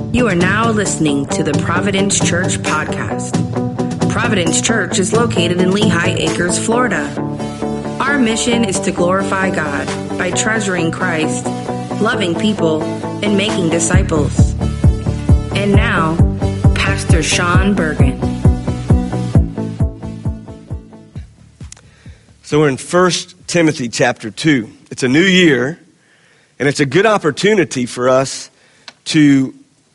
You are now listening to the Providence Church podcast. Providence Church is located in Lehigh Acres, Florida. Our mission is to glorify God by treasuring Christ, loving people, and making disciples. And now, Pastor Sean Bergen. So we're in 1 Timothy chapter 2. It's a new year, and it's a good opportunity for us to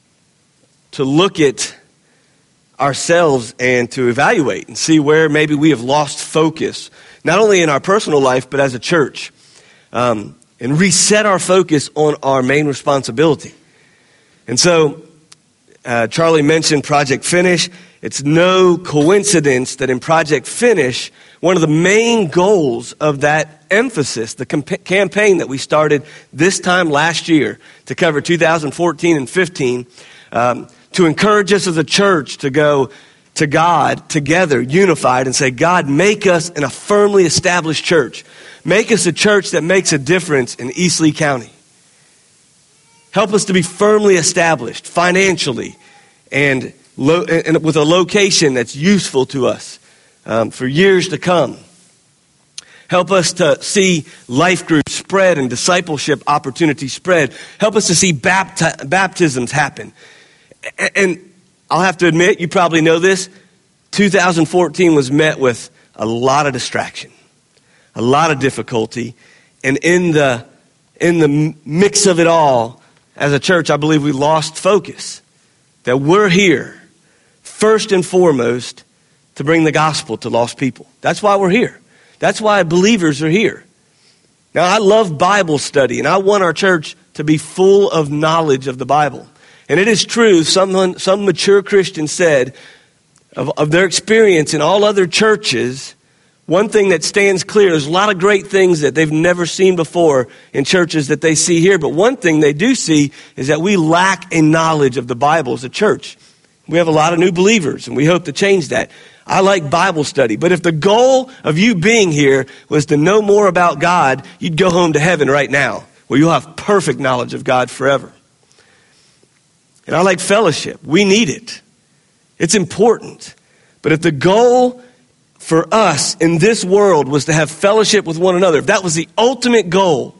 look at ourselves and to evaluate and see where maybe we have lost focus, not only in our personal life, but as a church, and reset our focus on our main responsibility. And so, Charlie mentioned Project Finish. It's no coincidence that in Project Finish, one of the main goals of that emphasis, the campaign that we started this time last year to cover 2014 and 15, to encourage us as a church to go to God together, unified, and say, God, make us in a firmly established church. Make us a church that makes a difference in East Lee County. Help us to be firmly established financially and with a location that's useful to us for years to come. Help us to see life groups spread and discipleship opportunities spread. Help us to see baptisms happen. And I'll have to admit, you probably know this, 2014 was met with a lot of distraction, a lot of difficulty. And in the mix of it all, as a church, I believe we lost focus. That we're here, first and foremost, to bring the gospel to lost people. That's why we're here. That's why believers are here. Now, I love Bible study, and I want our church to be full of knowledge of the Bible. And it is true, some mature Christian said of their experience in all other churches, one thing that stands clear, there's a lot of great things that they've never seen before in churches that they see here. But one thing they do see is that we lack a knowledge of the Bible as a church. We have a lot of new believers, and we hope to change that. I like Bible study, but if the goal of you being here was to know more about God, you'd go home to heaven right now, where you'll have perfect knowledge of God forever. And I like fellowship. We need it. It's important. But if the goal for us in this world was to have fellowship with one another, if that was the ultimate goal,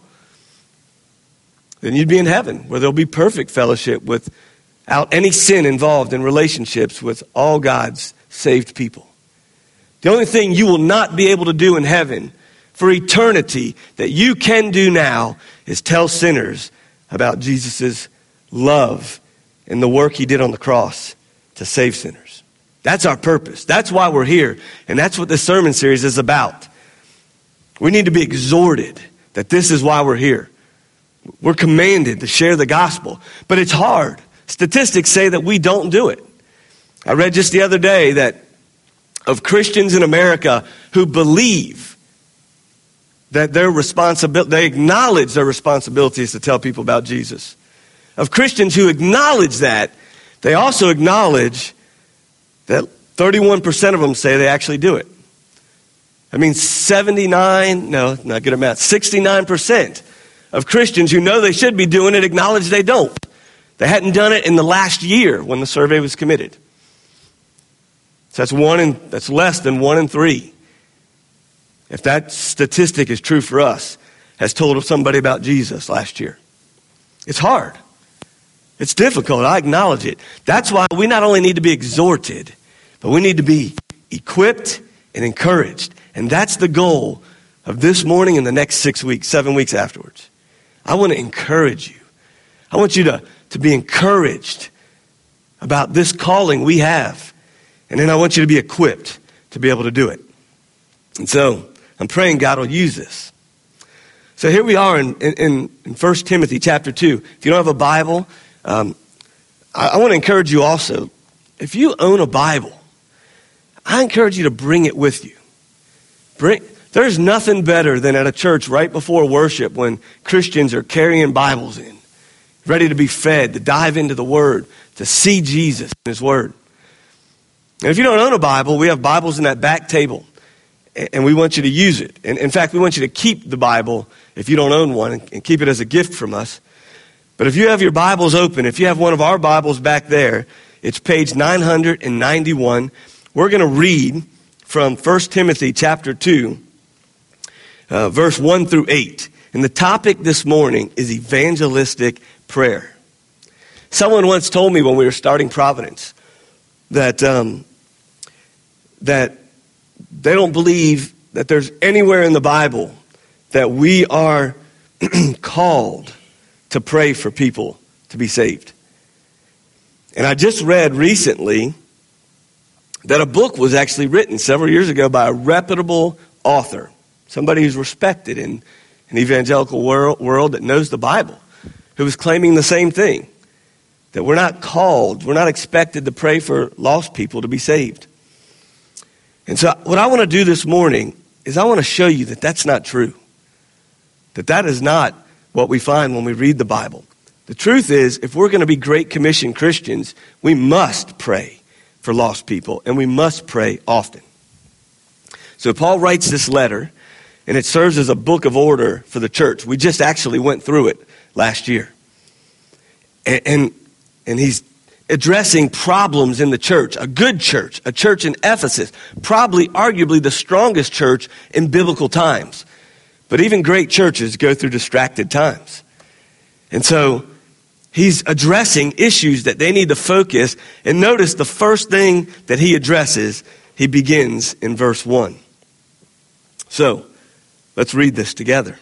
then you'd be in heaven, where there'll be perfect fellowship without any sin involved in relationships with all God's saved people. The only thing you will not be able to do in heaven for eternity that you can do now is tell sinners about Jesus' love and the work he did on the cross to save sinners. That's our purpose. That's why we're here. And that's what this sermon series is about. We need to be exhorted that this is why we're here. We're commanded to share the gospel. But it's hard. Statistics say that we don't do it. I read just the other day that of Christians in America who believe that they acknowledge their responsibilities to tell people about Jesus. Of Christians who acknowledge that, they also acknowledge that 31% of them say they actually do it. I mean, 69% of Christians who know they should be doing it acknowledge they don't. They hadn't done it in the last year when the survey was committed. So that's less than 1 in 3. If that statistic is true for us, has told somebody about Jesus last year. It's hard. It's difficult. I acknowledge it. That's why we not only need to be exhorted, but we need to be equipped and encouraged. And that's the goal of this morning and the next 6 weeks, 7 weeks afterwards. I want to encourage you. I want you to be encouraged about this calling we have. And then I want you to be equipped to be able to do it. And so I'm praying God will use this. So here we are in 1 Timothy chapter 2. If you don't have a Bible, I want to encourage you also. If you own a Bible, I encourage you to bring it with you. There's nothing better than at a church right before worship when Christians are carrying Bibles in, ready to be fed, to dive into the Word, to see Jesus in His Word. And if you don't own a Bible, we have Bibles in that back table. And we want you to use it. And in fact, we want you to keep the Bible if you don't own one and keep it as a gift from us. But if you have your Bibles open, if you have one of our Bibles back there, it's page 991. We're going to read from 1 Timothy chapter 2, verse 1 through 8. And the topic this morning is evangelistic prayer. Someone once told me when we were starting Providence that they don't believe that there's anywhere in the Bible that we are called to pray for people to be saved. And I just read recently that a book was actually written several years ago by a reputable author, somebody who's respected in an evangelical world that knows the Bible, who was claiming the same thing, that we're not called, we're not expected to pray for lost people to be saved. And so what I want to do this morning is I want to show you that that's not true, that is not what we find when we read the Bible. The truth is, if we're going to be Great Commission Christians, we must pray for lost people, and we must pray often. So Paul writes this letter, and it serves as a book of order for the church. We just actually went through it last year. And he's addressing problems in the church, a good church, a church in Ephesus, probably arguably the strongest church in biblical times. But even great churches go through distracted times. And so he's addressing issues that they need to focus. And notice the first thing that he addresses, he begins in verse 1. So let's read this together.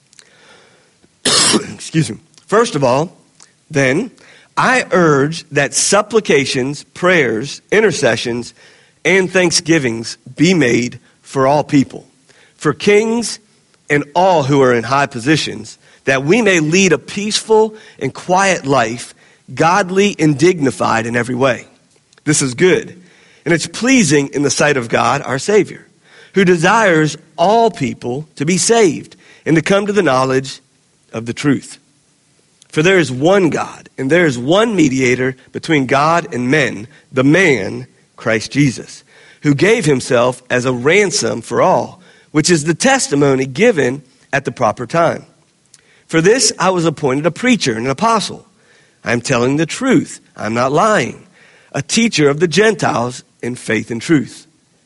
Excuse me. First of all, then, I urge that supplications, prayers, intercessions, and thanksgivings be made for all people, for kings and all who are in high positions, that we may lead a peaceful and quiet life, godly and dignified in every way. This is good, and it's pleasing in the sight of God, our Savior, who desires all people to be saved and to come to the knowledge of the truth. For there is one God, and there is one mediator between God and men, the man, Christ Jesus, who gave himself as a ransom for all, which is the testimony given at the proper time. For this I was appointed a preacher and an apostle. I am telling the truth. I am not lying. A teacher of the Gentiles in faith and truth.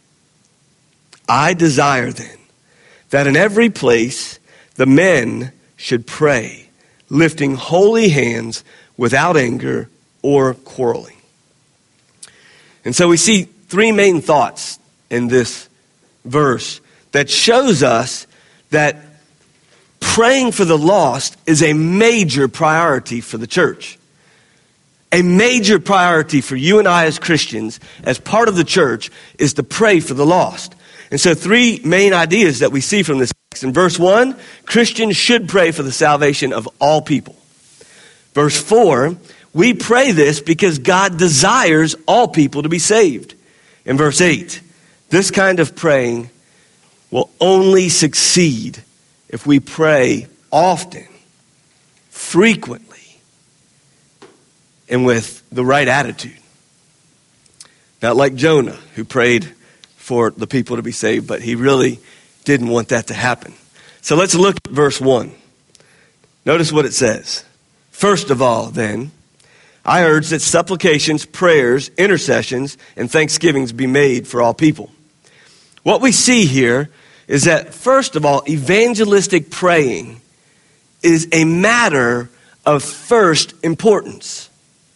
I desire then that in every place the men should pray, lifting holy hands without anger or quarreling. And so we see three main thoughts in this verse that shows us that praying for the lost is a major priority for the church. A major priority for you and I as Christians, as part of the church, is to pray for the lost. And so three main ideas that we see from this text. In verse 1, Christians should pray for the salvation of all people. Verse 4, we pray this because God desires all people to be saved. In verse 8, this kind of praying will only succeed if we pray often, frequently, and with the right attitude. Not like Jonah, who prayed for the people to be saved, but he really didn't want that to happen. So let's look at verse 1. Notice what it says. First of all, then, I urge that supplications, prayers, intercessions, and thanksgivings be made for all people. What we see here is that, first of all, evangelistic praying is a matter of first importance.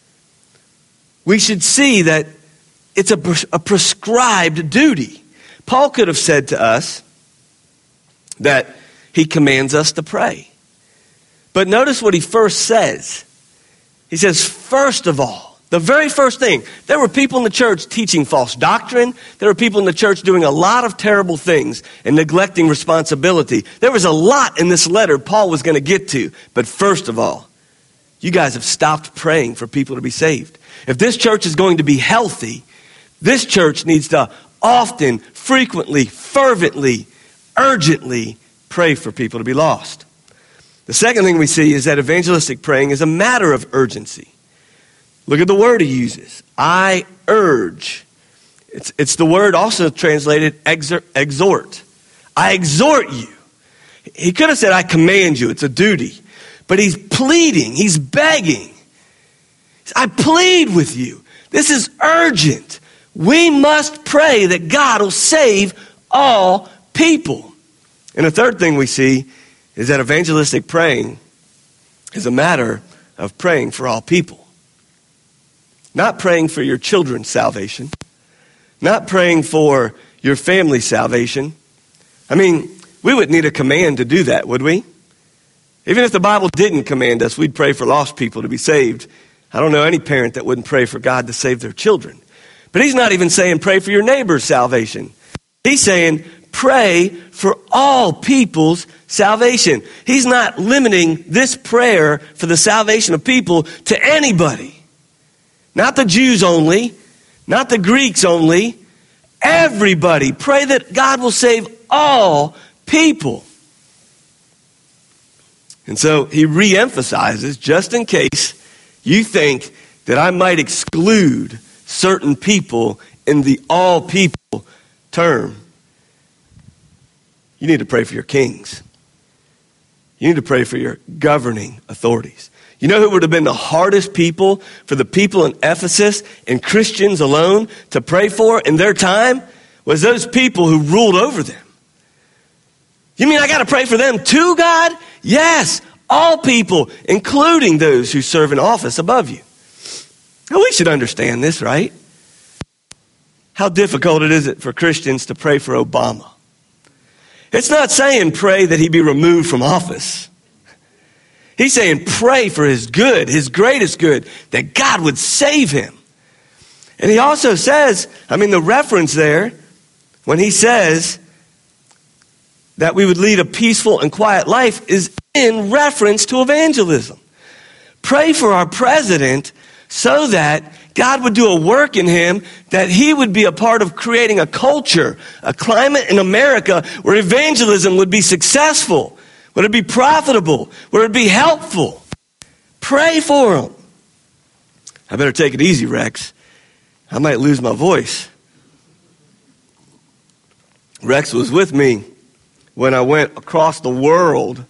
We should see that it's a prescribed duty. Paul could have said to us that he commands us to pray. But notice what he first says. He says, first of all, the very first thing, there were people in the church teaching false doctrine. There were people in the church doing a lot of terrible things and neglecting responsibility. There was a lot in this letter Paul was going to get to. But first of all, you guys have stopped praying for people to be saved. If this church is going to be healthy, this church needs to often, frequently, fervently, urgently pray for people to be lost. The second thing we see is that evangelistic praying is a matter of urgency. Look at the word he uses. I urge. It's the word also translated exhort. I exhort you. He could have said, I command you. It's a duty. But he's pleading, he's begging. I plead with you. This is urgent. We must pray that God will save all people. And the third thing we see is that evangelistic praying is a matter of praying for all people. Not praying for your children's salvation. Not praying for your family's salvation. I mean, we wouldn't need a command to do that, would we? Even if the Bible didn't command us, we'd pray for lost people to be saved. I don't know any parent that wouldn't pray for God to save their children. But he's not even saying pray for your neighbor's salvation. He's saying pray for all people's salvation. He's not limiting this prayer for the salvation of people to anybody. Not the Jews only, not the Greeks only. Everybody. Pray that God will save all people. And so he reemphasizes, just in case you think that I might exclude certain people in the all people term, you need to pray for your kings. You need to pray for your governing authorities. You know who would have been the hardest people for the people in Ephesus and Christians alone to pray for in their time? Was those people who ruled over them. You mean I got to pray for them too, God? Yes, all people, including those who serve in office above you. Now, we should understand this, right? How difficult it is for Christians to pray for Obama. It's not saying pray that he be removed from office. He's saying pray for his good, his greatest good, that God would save him. And he also says, the reference there, when he says that we would lead a peaceful and quiet life, is in reference to evangelism. Pray for our president so that God would do a work in him, that he would be a part of creating a culture, a climate in America where evangelism would be successful, would it be profitable, would it be helpful. Pray for him. I better take it easy, Rex. I might lose my voice. Rex was with me when I went across the world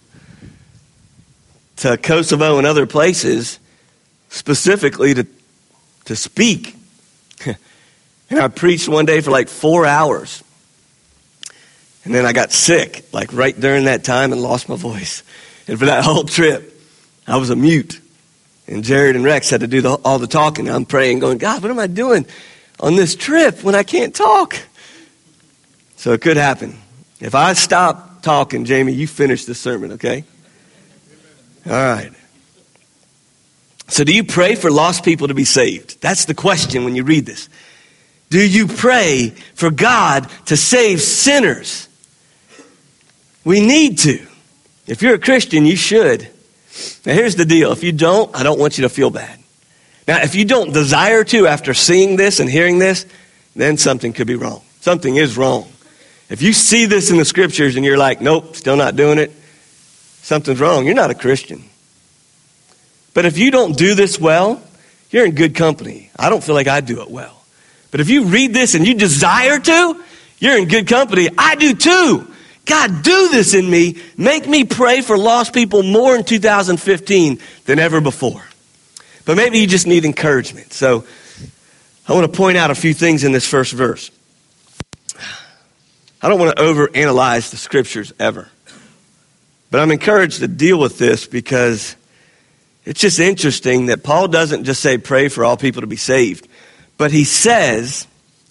to Kosovo and other places, specifically to speak. And I preached one day for like 4 hours. And then I got sick, like right during that time, and lost my voice. And for that whole trip, I was a mute. And Jared and Rex had to do all the talking. I'm praying, going, God, what am I doing on this trip when I can't talk? So it could happen. If I stop talking, Jamie, you finish the sermon, okay? All right. So do you pray for lost people to be saved? That's the question when you read this. Do you pray for God to save sinners? We need to. If you're a Christian, you should. Now here's the deal. If you don't, I don't want you to feel bad. Now, if you don't desire to after seeing this and hearing this, then something could be wrong. Something is wrong. If you see this in the scriptures and you're like, nope, still not doing it, something's wrong. You're not a Christian. But if you don't do this well, you're in good company. I don't feel like I do it well. But if you read this and you desire to, you're in good company. I do too. God, do this in me. Make me pray for lost people more in 2015 than ever before. But maybe you just need encouragement. So I want to point out a few things in this first verse. I don't want to overanalyze the scriptures ever. But I'm encouraged to deal with this because it's just interesting that Paul doesn't just say pray for all people to be saved. But he says,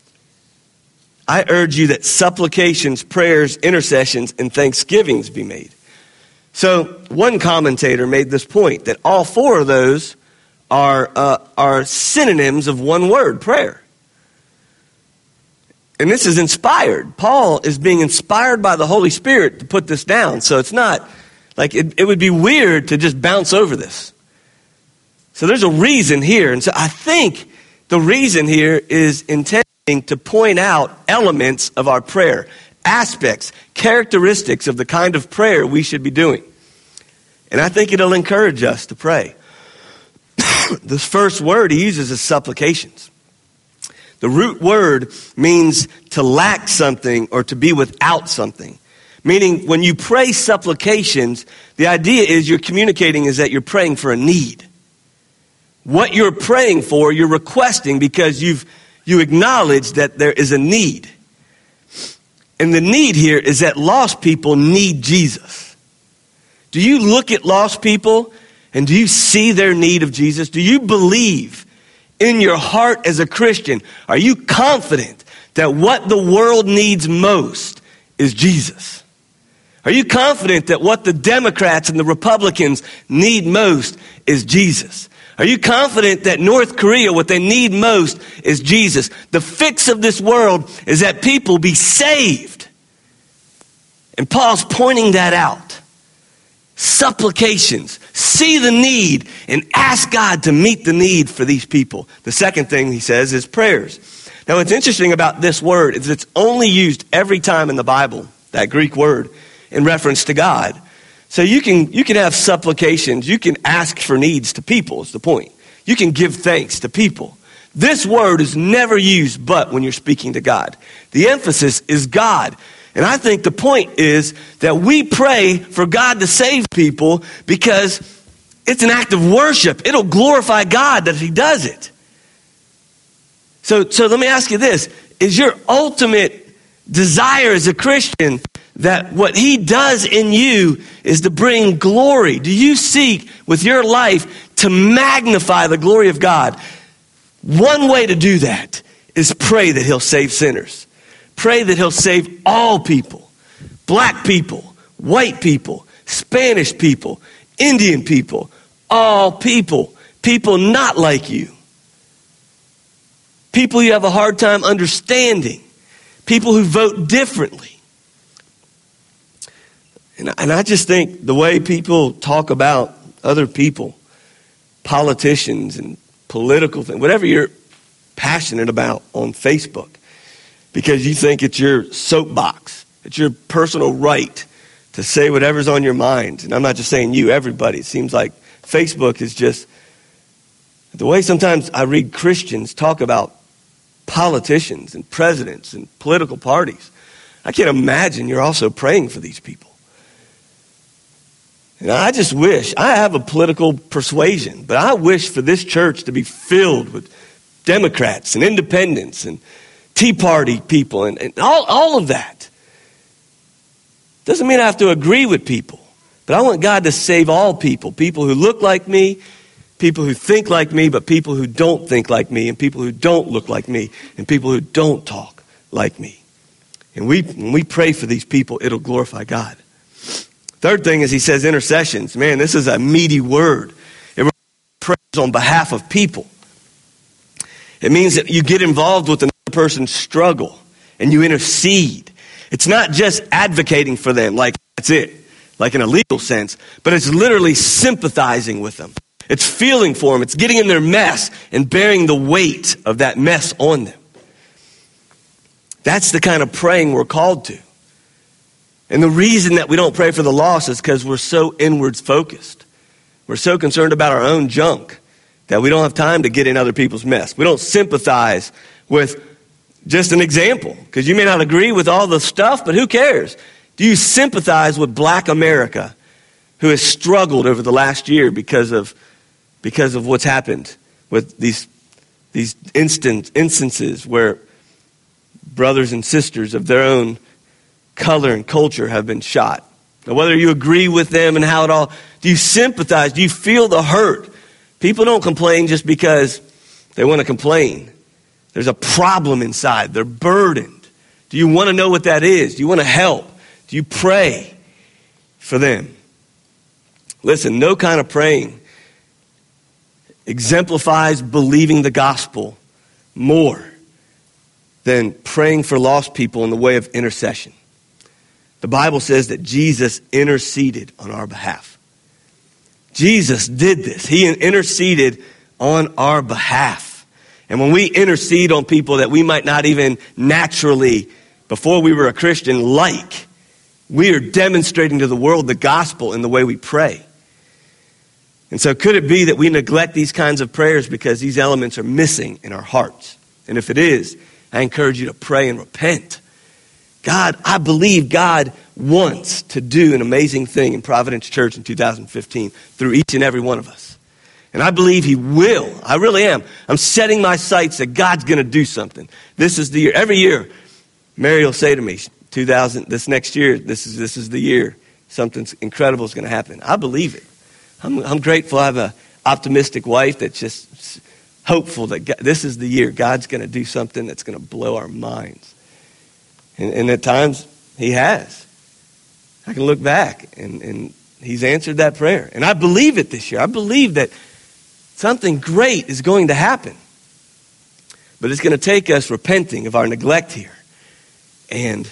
I urge you that supplications, prayers, intercessions, and thanksgivings be made. So one commentator made this point, that all four of those are synonyms of one word, prayer. And this is inspired. Paul is being inspired by the Holy Spirit to put this down. So it's not like it would be weird to just bounce over this. So there's a reason here. And so I think the reason here is intending to point out elements of our prayer, aspects, characteristics of the kind of prayer we should be doing. And I think it'll encourage us to pray. This first word he uses is supplications. The root word means to lack something or to be without something. Meaning when you pray supplications, the idea is you're communicating is that you're praying for a need. What you're praying for, you're requesting because you acknowledge that there is a need. And the need here is that lost people need Jesus. Do you look at lost people and do you see their need of Jesus? Do you believe in your heart as a Christian? Are you confident that what the world needs most is Jesus? Are you confident that what the Democrats and the Republicans need most is Jesus? Are you confident that North Korea, what they need most is Jesus? The fix of this world is that people be saved. And Paul's pointing that out. Supplications. See the need and ask God to meet the need for these people. The second thing he says is prayers. Now what's interesting about this word is it's only used every time in the Bible, that Greek word, in reference to God. So you can have supplications. You can ask for needs to people is the point. You can give thanks to people. This word is never used but when you're speaking to God. The emphasis is God. And I think the point is that we pray for God to save people because it's an act of worship. It'll glorify God that he does it. So let me ask you this. Is your ultimate desire as a Christian that what he does in you is to bring glory? Do you seek with your life to magnify the glory of God? One way to do that is pray that he'll save sinners. Pray that he'll save all people. Black people, white people, Spanish people, Indian people, all people. People not like you. People you have a hard time understanding. People who vote differently. And I just think the way people talk about other people, politicians and political things, whatever you're passionate about on Facebook, because you think it's your soapbox, it's your personal right to say whatever's on your mind. And I'm not just saying you, everybody. It seems like Facebook is just, the way sometimes I read Christians talk about politicians and presidents and political parties. I can't imagine you're also praying for these people. And I just wish, I have a political persuasion, but I wish for this church to be filled with Democrats and independents and Tea Party people and all of that. Doesn't mean I have to agree with people, but I want God to save all people. People who look like me, people who think like me, but people who don't think like me, and people who don't look like me, and people who don't talk like me. And when we pray for these people, it'll glorify God. Third thing is he says intercessions. Man, this is a meaty word. It prays on behalf of people. It means that you get involved with another person's struggle and you intercede. It's not just advocating for them, like that's it, like in a legal sense, but it's literally sympathizing with them. It's feeling for them. It's getting in their mess and bearing the weight of that mess on them. That's the kind of praying we're called to. And the reason that we don't pray for the lost is because we're so inwards focused. We're so concerned about our own junk that we don't have time to get in other people's mess. We don't sympathize with, just an example, because you may not agree with all the stuff, but who cares? Do you sympathize with Black America who has struggled over the last year because of what's happened with these instances where brothers and sisters of their own color and culture have been shot? Now, whether you agree with them and how it all, do you sympathize? Do you feel the hurt? People don't complain just because they want to complain. There's a problem inside. They're burdened. Do you want to know what that is? Do you want to help? Do you pray for them? Listen, no kind of praying exemplifies believing the gospel more than praying for lost people in the way of intercession. The Bible says that Jesus interceded on our behalf. Jesus did this. He interceded on our behalf. And when we intercede on people that we might not even naturally, before we were a Christian, like, we are demonstrating to the world the gospel in the way we pray. And so could it be that we neglect these kinds of prayers because these elements are missing in our hearts? And if it is, I encourage you to pray and repent. God, I believe God wants to do an amazing thing in Providence Church in 2015 through each and every one of us. And I believe he will. I really am. I'm setting my sights that God's going to do something. This is the year. Every year, Mary will say to me, this next year, this is the year. Something incredible is going to happen. I believe it. I'm grateful I have an optimistic wife that's just hopeful that this is the year. God's going to do something that's going to blow our minds. And at times, he has. I can look back, and he's answered that prayer. And I believe it this year. I believe that something great is going to happen. But it's going to take us repenting of our neglect here and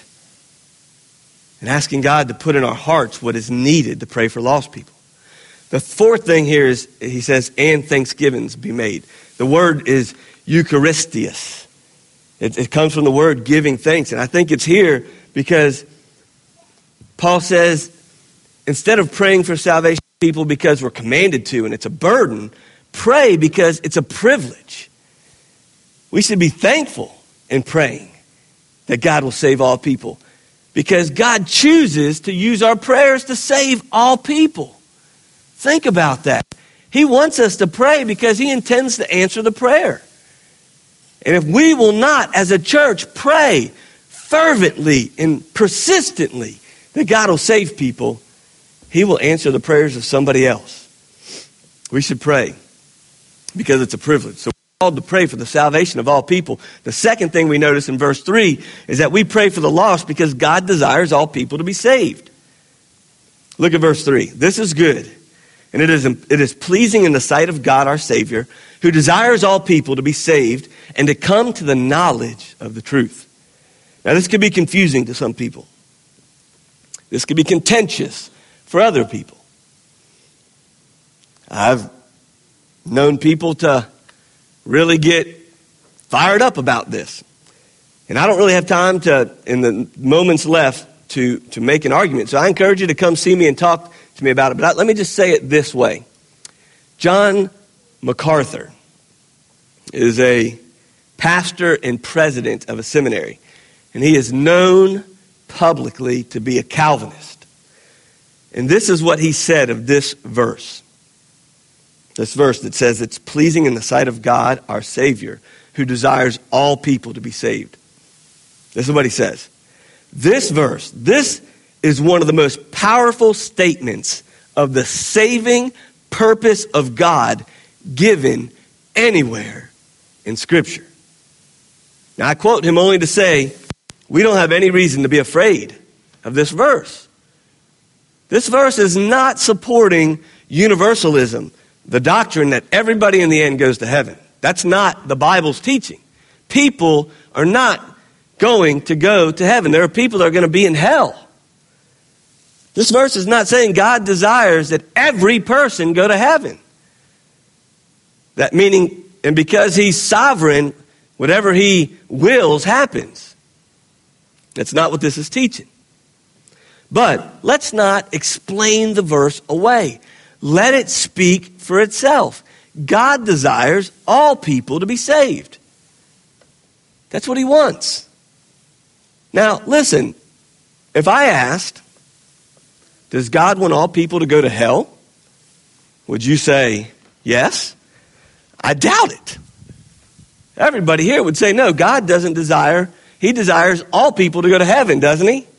asking God to put in our hearts what is needed to pray for lost people. The fourth thing here is, he says, and thanksgivings be made. The word is Eucharistias. It comes from the word giving thanks. And I think it's here because Paul says, instead of praying for salvation of people because we're commanded to and it's a burden, pray because it's a privilege. We should be thankful in praying that God will save all people because God chooses to use our prayers to save all people. Think about that. He wants us to pray because he intends to answer the prayer. And if we will not, as a church, pray fervently and persistently that God will save people, he will answer the prayers of somebody else. We should pray because it's a privilege. So we're called to pray for the salvation of all people. The second thing we notice in verse 3 is that we pray for the lost because God desires all people to be saved. Look at verse 3. This is good. And it is pleasing in the sight of God our Savior, who desires all people to be saved and to come to the knowledge of the truth. Now this could be confusing to some people. This could be contentious for other people. I've known people to really get fired up about this. And I don't really have time to, in the moments left, to make an argument. So I encourage you to come see me and talk to me about it. But let me just say it this way. John MacArthur is a pastor and president of a seminary. And he is known publicly to be a Calvinist. And this is what he said of this verse. This verse that says it's pleasing in the sight of God, our Savior, who desires all people to be saved. This is what he says. This verse, this is one of the most powerful statements of the saving purpose of God given anywhere in Scripture. Now I quote him only to say, we don't have any reason to be afraid of this verse. This verse is not supporting universalism, the doctrine that everybody in the end goes to heaven. That's not the Bible's teaching. People are not going to go to heaven. There are people that are going to be in hell. This verse is not saying God desires that every person go to heaven. That meaning, and because he's sovereign, whatever he wills happens. That's not what this is teaching. But let's not explain the verse away. Let it speak for itself. God desires all people to be saved. That's what he wants. Now, listen, if I asked, does God want all people to go to hell? Would you say yes? I doubt it. Everybody here would say no, God doesn't desire, he desires all people to go to heaven, doesn't he?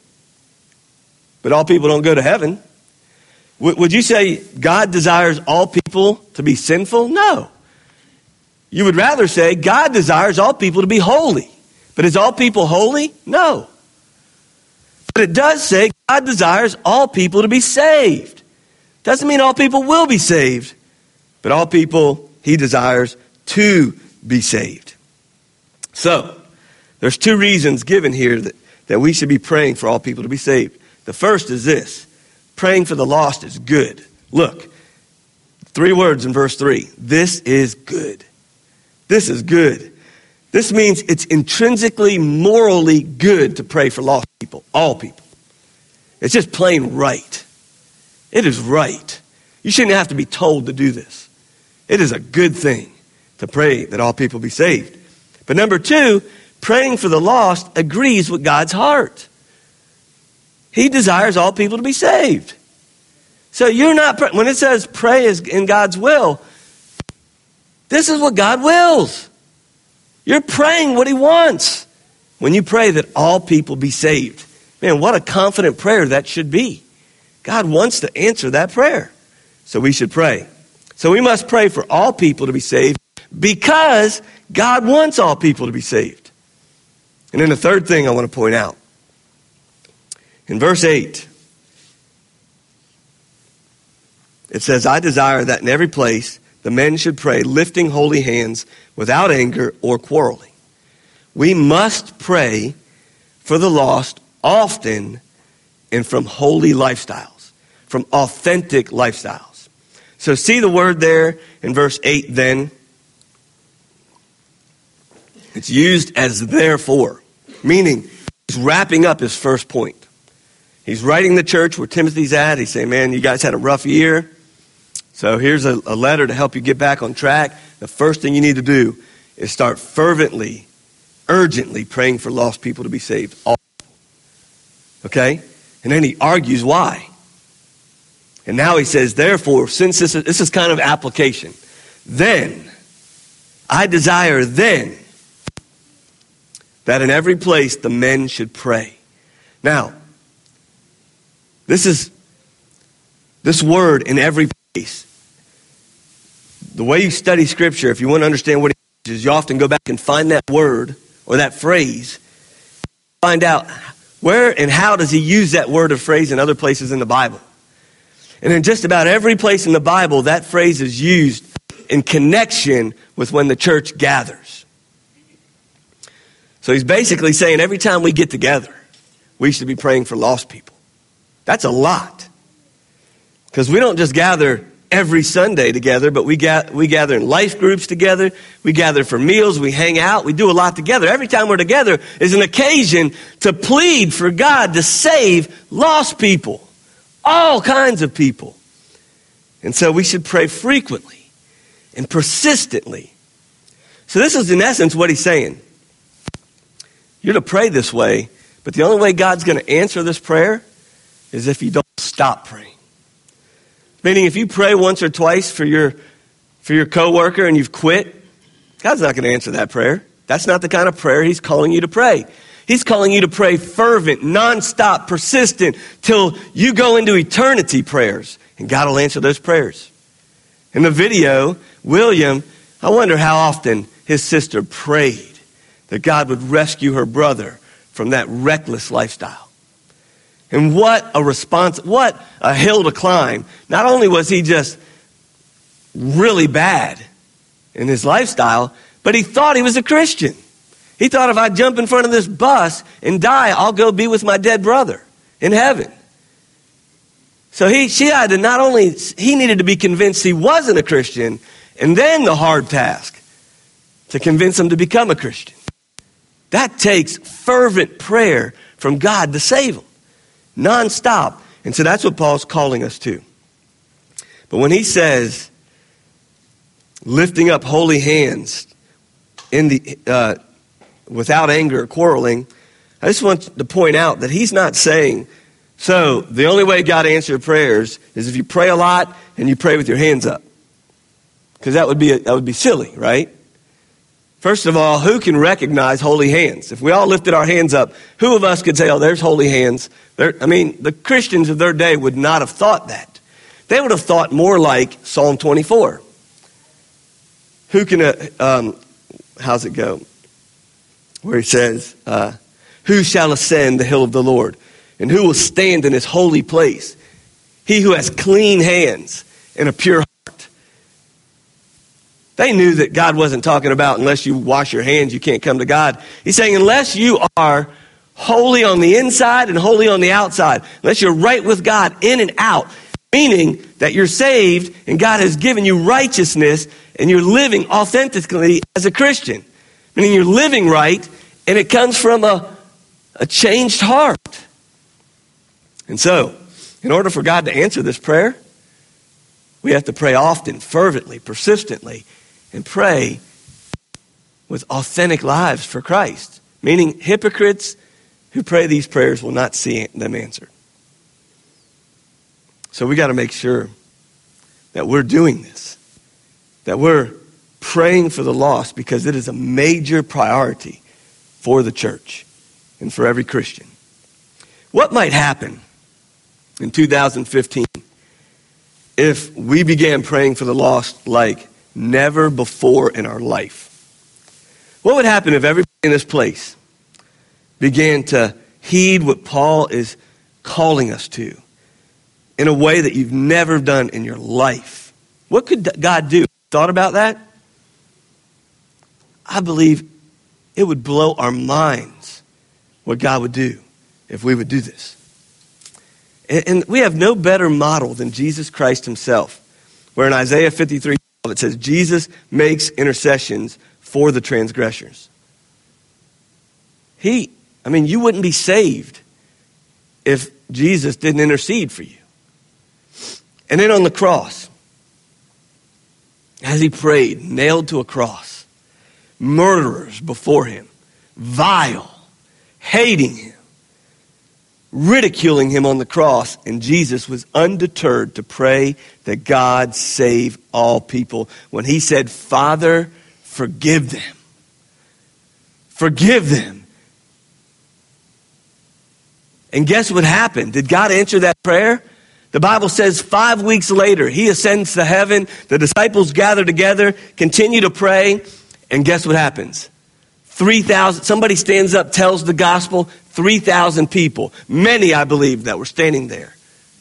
But all people don't go to heaven. Would you say God desires all people to be sinful? No. You would rather say God desires all people to be holy. But is all people holy? No. But it does say God desires all people to be saved. Doesn't mean all people will be saved, but all people he desires to be saved. So, there's two reasons given here that we should be praying for all people to be saved. The first is this. Praying for the lost is good. Look, 3 words in verse 3. This is good. This is good. This means it's intrinsically, morally good to pray for lost people, all people. It's just plain right. It is right. You shouldn't have to be told to do this. It is a good thing to pray that all people be saved. But number 2, praying for the lost agrees with God's heart. He desires all people to be saved. So you're not, when it says pray is in God's will, this is what God wills. You're praying what he wants when you pray that all people be saved. Man, what a confident prayer that should be. God wants to answer that prayer. So we should pray. So we must pray for all people to be saved because God wants all people to be saved. And then the third thing I want to point out. In verse 8, it says, I desire that in every place the men should pray, lifting holy hands without anger or quarreling. We must pray for the lost often and from holy lifestyles, from authentic lifestyles. So see the word there in verse 8 then. It's used as therefore, meaning he's wrapping up his first point. He's writing the church where Timothy's at. He's saying, man, you guys had a rough year. So here's a letter to help you get back on track. The first thing you need to do is start fervently, urgently praying for lost people to be saved. Okay? And then he argues why. And now he says, therefore, since this is kind of application, then, I desire then that in every place the men should pray. Now, this word in every place. The way you study Scripture, if you want to understand what it is, you often go back and find that word or that phrase, find out where and how does he use that word or phrase in other places in the Bible. And in just about every place in the Bible, that phrase is used in connection with when the church gathers. So he's basically saying every time we get together, we should be praying for lost people. That's a lot. Because we don't just gather every Sunday together, but we gather in life groups together. We gather for meals. We hang out. We do a lot together. Every time we're together is an occasion to plead for God to save lost people. All kinds of people. And so we should pray frequently and persistently. So this is in essence what he's saying. You're to pray this way, but the only way God's going to answer this prayer is if you don't stop praying. Meaning if you pray once or twice for your coworker and you've quit, God's not going to answer that prayer. That's not the kind of prayer he's calling you to pray. He's calling you to pray fervent, nonstop, persistent, till you go into eternity prayers. And God will answer those prayers. In the video, William, I wonder how often his sister prayed that God would rescue her brother from that reckless lifestyle. And what a response, what a hill to climb. Not only was he just really bad in his lifestyle, but he thought he was a Christian. He thought if I jump in front of this bus and die, I'll go be with my dead brother in heaven. So he needed to be convinced he wasn't a Christian, and then the hard task to convince him to become a Christian. That takes fervent prayer from God to save him. Nonstop. And so that's what Paul's calling us to. But when he says, lifting up holy hands in the without anger or quarreling, I just want to point out that he's not saying, so the only way God answers prayers is if you pray a lot and you pray with your hands up. Because that would be silly, right? First of all, who can recognize holy hands? If we all lifted our hands up, who of us could say, oh, there's holy hands? The Christians of their day would not have thought that. They would have thought more like Psalm 24. Who can, how's it go? Where he says, who shall ascend the hill of the Lord? And who will stand in his holy place? He who has clean hands and a pure heart. They knew that God wasn't talking about unless you wash your hands, you can't come to God. He's saying unless you are holy on the inside and holy on the outside, unless you're right with God in and out, meaning that you're saved and God has given you righteousness and you're living authentically as a Christian. Meaning you're living right and it comes from a changed heart. And so, in order for God to answer this prayer, we have to pray often, fervently, persistently, and pray with authentic lives for Christ. Meaning hypocrites who pray these prayers will not see them answered. So we got to make sure that we're doing this, that we're praying for the lost, because it is a major priority for the church and for every Christian. What might happen in 2015 if we began praying for the lost like never before in our life? What would happen if everybody in this place began to heed what Paul is calling us to in a way that you've never done in your life? What could God do? Thought about that? I believe it would blow our minds what God would do if we would do this. And we have no better model than Jesus Christ himself, where in Isaiah 53, it says, Jesus makes intercessions for the transgressors. You wouldn't be saved if Jesus didn't intercede for you. And then on the cross, as he prayed, nailed to a cross, murderers before him, vile, hating him, ridiculing him on the cross, and Jesus was undeterred to pray that God save all people. When he said, Father, forgive them. Forgive them. And guess what happened? Did God answer that prayer? The Bible says 5 weeks later, he ascends to heaven. The disciples gather together, continue to pray. And guess what happens? 3,000, somebody stands up, tells the gospel, 3,000 people. Many, I believe, that were standing there.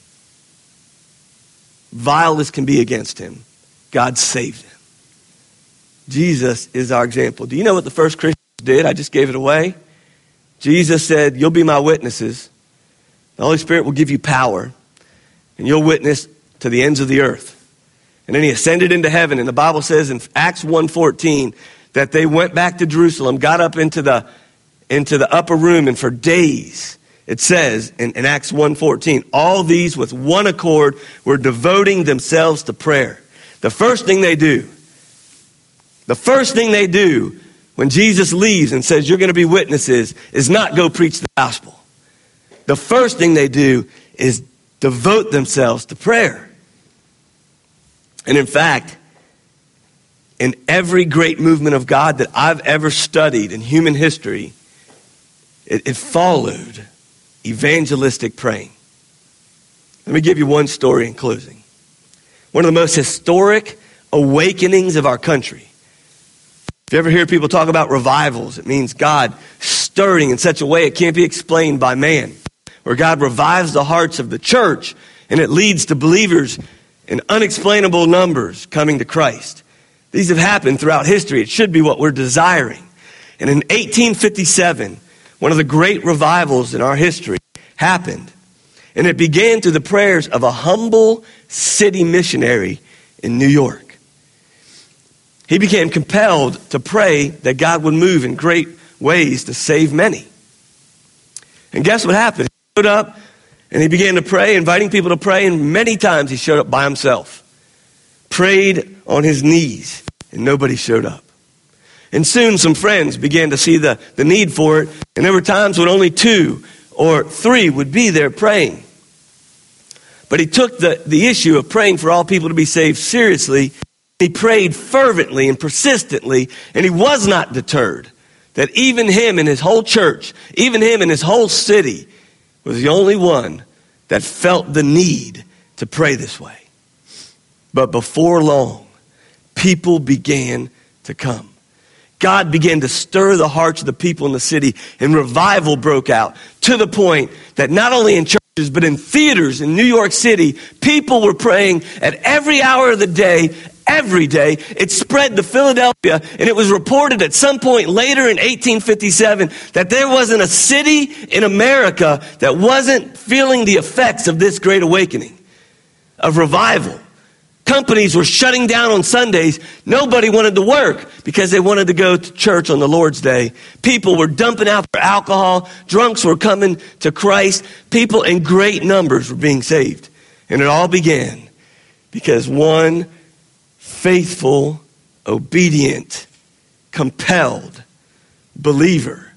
Vile as can be against him, God saved him. Jesus is our example. Do you know what the first Christians did? I just gave it away. Jesus said, you'll be my witnesses. The Holy Spirit will give you power, and you'll witness to the ends of the earth. And then he ascended into heaven, and the Bible says in Acts 1:14 that they went back to Jerusalem, got up into the upper room, and for days, it says in Acts 1:14, all these with one accord were devoting themselves to prayer. The first thing they do when Jesus leaves and says you're going to be witnesses is not go preach the gospel. The first thing they do is devote themselves to prayer. And in fact, in every great movement of God that I've ever studied in human history, it followed evangelistic praying. Let me give you one story in closing. One of the most historic awakenings of our country. If you ever hear people talk about revivals, it means God stirring in such a way it can't be explained by man, where God revives the hearts of the church and it leads to believers in unexplainable numbers coming to Christ. These have happened throughout history. It should be what we're desiring. And in 1857, one of the great revivals in our history happened. And it began through the prayers of a humble city missionary in New York. He became compelled to pray that God would move in great ways to save many. And guess what happened? He showed up and he began to pray, inviting people to pray, and many times he showed up by himself. Prayed on his knees, and nobody showed up. And soon some friends began to see the need for it, and there were times when only 2 or 3 would be there praying. But he took the issue of praying for all people to be saved seriously. He prayed fervently and persistently, and he was not deterred. That even him and his whole church, even him and his whole city, was the only one that felt the need to pray this way. But before long, people began to come. God began to stir the hearts of the people in the city, and revival broke out to the point that not only in churches, but in theaters in New York City, people were praying at every hour of the day, every day. It spread to Philadelphia, and it was reported at some point later in 1857 that there wasn't a city in America that wasn't feeling the effects of this great awakening of revival. Companies were shutting down on Sundays. Nobody wanted to work because they wanted to go to church on the Lord's Day. People were dumping out their alcohol. Drunks were coming to Christ. People in great numbers were being saved. And it all began because one faithful, obedient, compelled believer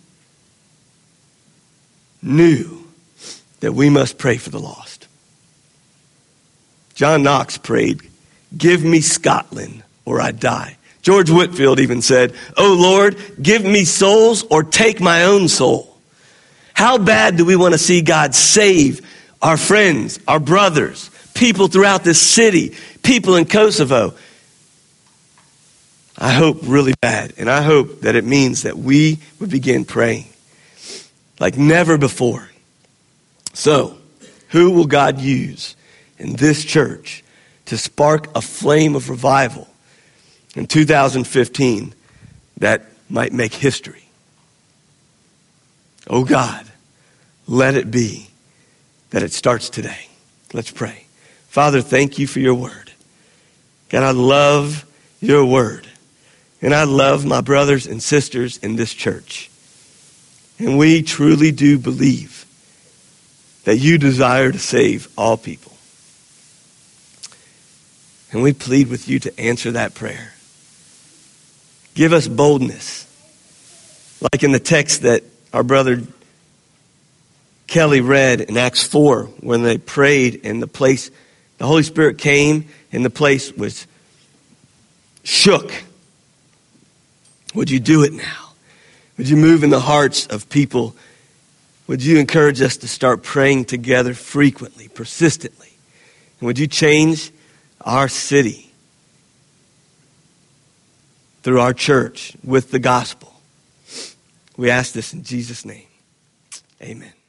knew that we must pray for the lost. John Knox prayed, "Give me Scotland or I die." George Whitefield even said, "Oh Lord, give me souls or take my own soul." How bad do we want to see God save our friends, our brothers, people throughout this city, people in Kosovo? I hope really bad, and I hope that it means that we would begin praying like never before. So, who will God use in this church to spark a flame of revival in 2015 that might make history? Oh God, let it be that it starts today. Let's pray. Father, thank you for your word. God, I love your word. And I love my brothers and sisters in this church. And we truly do believe that you desire to save all people. And we plead with you to answer that prayer. Give us boldness. Like in the text that our brother Kelly read in Acts 4, when they prayed and the Holy Spirit came and the place was shook. Would you do it now? Would you move in the hearts of people? Would you encourage us to start praying together frequently, persistently? And would you change our city through our church with the gospel? We ask this in Jesus' name. Amen.